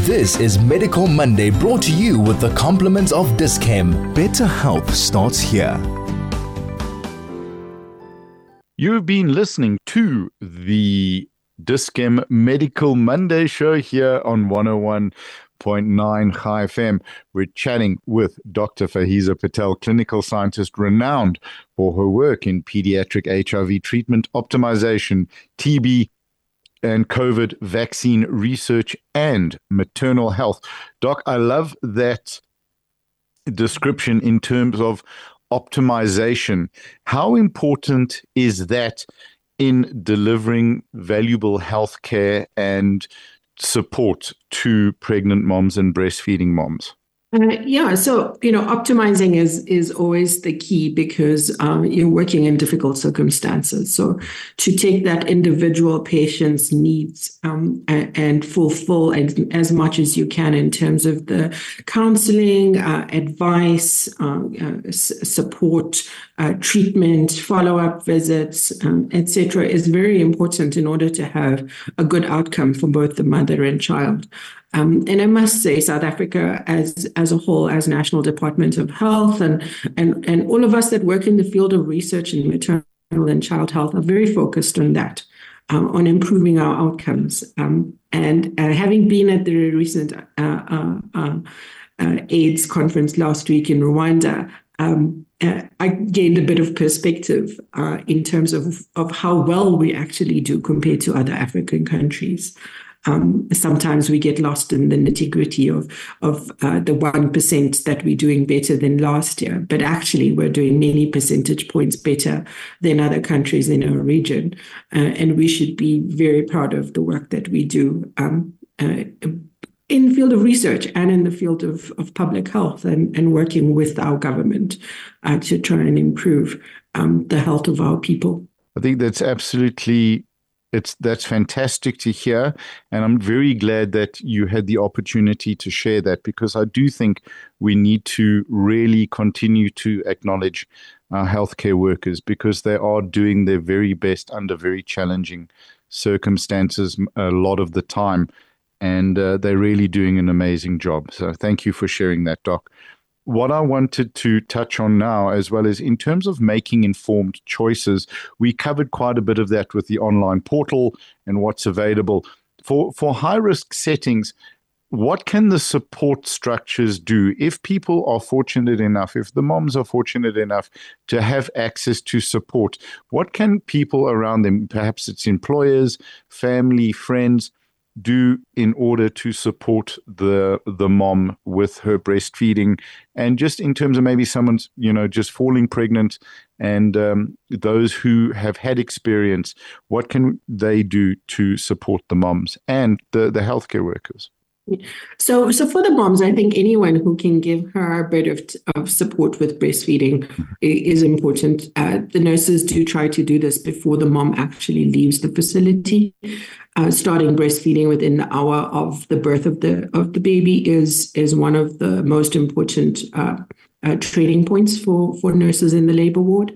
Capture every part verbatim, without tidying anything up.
This is Medical Monday, brought to you with the compliments of Dis-Chem. Better health starts here. You've been listening to the Dis-Chem Medical Monday show here on one oh one point nine Chai F M. We're chatting with Doctor Fahiza Patel, clinical scientist renowned for her work in pediatric H I V treatment, optimization, T B, and COVID vaccine research and maternal health. Doc, I love that description in terms of optimization. How important is that in delivering valuable health care and support to pregnant moms and breastfeeding moms? Uh, yeah, so, you know, optimizing is is always the key because um, you're working in difficult circumstances. So to take that individual patient's needs um, and, and fulfill as, as much as you can in terms of the counseling, uh, advice, uh, uh, s- support, uh, treatment, follow-up visits, um, et cetera, is very important in order to have a good outcome for both the mother and child. Um, and I must say, South Africa as as a whole, as National Department of Health, and and and all of us that work in the field of research in maternal and child health are very focused on that, um, on improving our outcomes. Um, and uh, having been at the recent uh, uh, uh, uh, AIDS conference last week in Rwanda, um, uh, I gained a bit of perspective uh, in terms of of how well we actually do compared to other African countries. Um, sometimes we get lost in the nitty-gritty of, of uh, the one percent that we're doing better than last year, but actually we're doing many percentage points better than other countries in our region. Uh, and we should be very proud of the work that we do um, uh, in the field of research and in the field of, of public health and, and working with our government uh, to try and improve um, the health of our people. I think that's absolutely It's that's fantastic to hear, and I'm very glad that you had the opportunity to share that, because I do think we need to really continue to acknowledge our healthcare workers, because they are doing their very best under very challenging circumstances a lot of the time, and uh, they're really doing an amazing job. So thank you for sharing that, Doc. What I wanted to touch on now, as well as in terms of making informed choices, we covered quite a bit of that with the online portal and what's available. For, for high-risk settings, what can the support structures do if people are fortunate enough, if the moms are fortunate enough to have access to support? What can people around them, perhaps it's employers, family, friends, do in order to support the the mom with her breastfeeding, and just in terms of maybe someone's, you know, just falling pregnant, and um, those who have had experience, what can they do to support the moms and the, the healthcare workers? So, so for the moms, I think anyone who can give her a bit of, of support with breastfeeding is important. Uh, the nurses do try to do this before the mom actually leaves the facility. Uh, starting breastfeeding within the hour of the birth of the of the baby is is one of the most important uh, uh, training points for for nurses in the labor ward,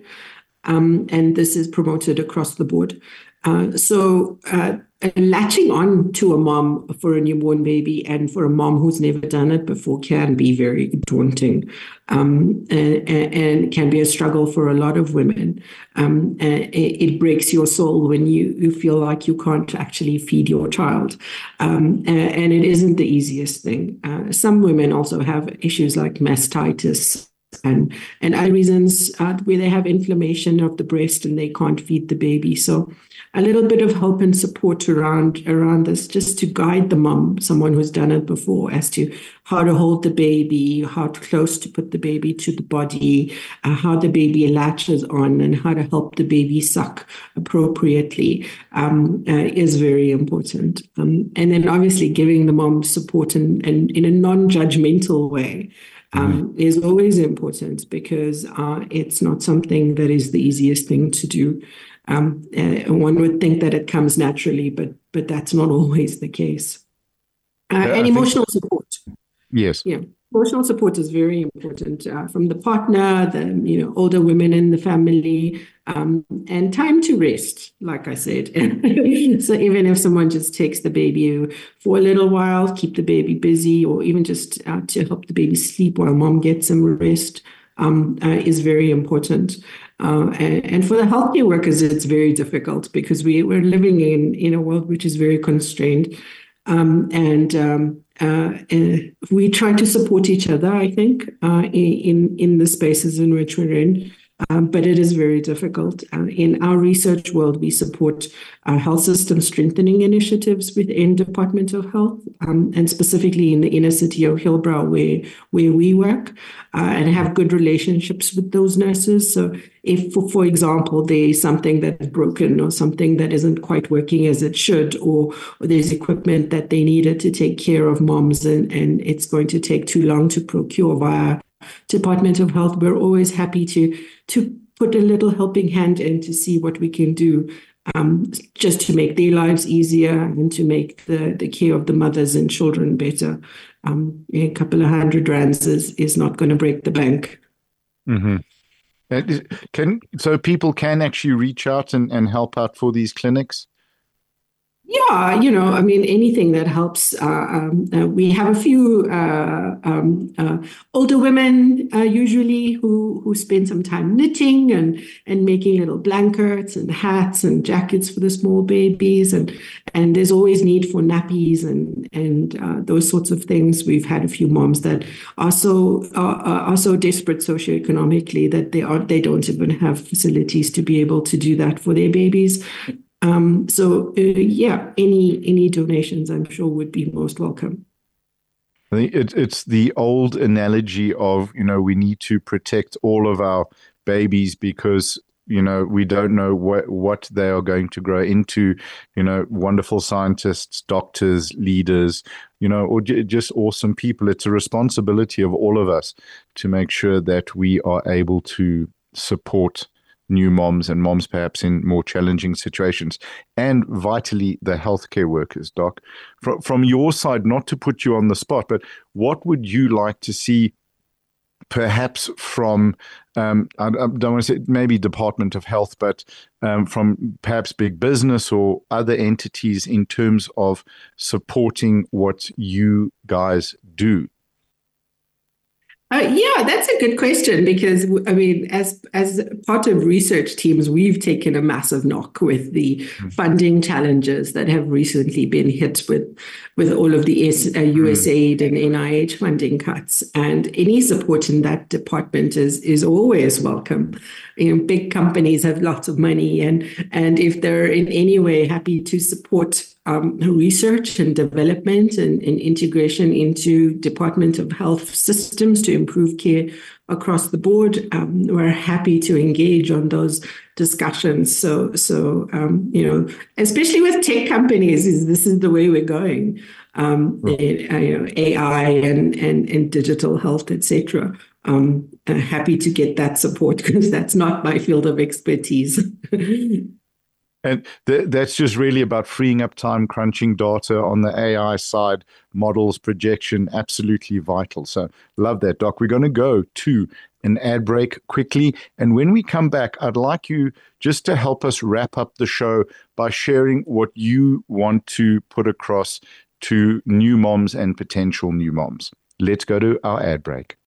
um, and this is promoted across the board. Uh, so. Uh, Latching on to a mom for a newborn baby and for a mom who's never done it before can be very daunting, um, and, and can be a struggle for a lot of women. Um, it, it breaks your soul when you, you feel like you can't actually feed your child, um, and it isn't the easiest thing. Uh, some women also have issues like mastitis and and other reasons uh, where they have inflammation of the breast and they can't feed the baby. So a little bit of help and support around around this, just to guide the mom, someone who's done it before, as to how to hold the baby, how close to put the baby to the body, uh, how the baby latches on, and how to help the baby suck appropriately um, uh, is very important. Um, and then obviously giving the mom support in, in, in a non-judgmental way um, mm-hmm. is always important, because uh, it's not something that is the easiest thing to do. Um, uh, one would think that it comes naturally, but but that's not always the case. Uh, yeah, and I emotional think, support. Yes. Yeah. Emotional support is very important uh, from the partner, the you know older women in the family, um, and time to rest. Like I said, so even if someone just takes the baby for a little while, keep the baby busy, or even just uh, to help the baby sleep while mom gets some rest, um, uh, is very important. Uh, and, and for the healthcare workers, it's very difficult because we we're living in in a world which is very constrained. Um, and um, uh, uh, we try to support each other, I think, uh, in in the spaces in which we're in. Um, but it is very difficult. Uh, in our research world, we support uh, health system strengthening initiatives within Department of Health, um, and specifically in the inner city of Hillbrow, where where we work, uh, and have good relationships with those nurses. So, if, for, for example, there's something that's broken or something that isn't quite working as it should, or, or there's equipment that they needed to take care of moms, and, and it's going to take too long to procure via Department of Health, we're always happy to to put a little helping hand in to see what we can do, um, just to make their lives easier and to make the, the care of the mothers and children better. Um, a couple of hundred rands is, is not going to break the bank. Mm-hmm. Can so people can actually reach out and, and help out for these clinics? Yeah, you know, I mean, anything that helps. Uh, um, uh, we have a few uh, um, uh, older women uh, usually who who spend some time knitting and and making little blankets and hats and jackets for the small babies, and and there's always need for nappies and and uh, those sorts of things. We've had a few moms that are so uh, are so desperate socioeconomically that they are they don't even have facilities to be able to do that for their babies. Um, so uh, yeah, any any donations I'm sure would be most welcome. I think it, it's the old analogy of, you know, we need to protect all of our babies because, you know, we don't know what, what they are going to grow into, you know, wonderful scientists, doctors, leaders, you know, or j- just awesome people. It's a responsibility of all of us to make sure that we are able to support new moms and moms perhaps in more challenging situations, and vitally the healthcare workers. Doc, from, from your side, not to put you on the spot, but what would you like to see perhaps from, um, I, I don't want to say maybe Department of Health, but um, from perhaps big business or other entities in terms of supporting what you guys do? Uh, yeah, that's a good question because I mean, as as part of research teams, we've taken a massive knock with the mm-hmm. funding challenges that have recently been hit with with all of the S, uh, U S aid and N I H funding cuts, and any support in that department is is always welcome. You know, big companies have lots of money, and and if they're in any way happy to support Um, research and development and, and integration into Department of Health systems to improve care across the board, um, we're happy to engage on those discussions. So, so um, you know, especially with tech companies, is this is the way we're going. Um, right. uh, you know, A I and and and digital health, et cetera. Um, uh, happy to get that support because that's not my field of expertise. And th- that's just really about freeing up time, crunching data on the A I side, models, projection, absolutely vital. So love that, Doc. We're going to go to an ad break quickly. And when we come back, I'd like you just to help us wrap up the show by sharing what you want to put across to new moms and potential new moms. Let's go to our ad break.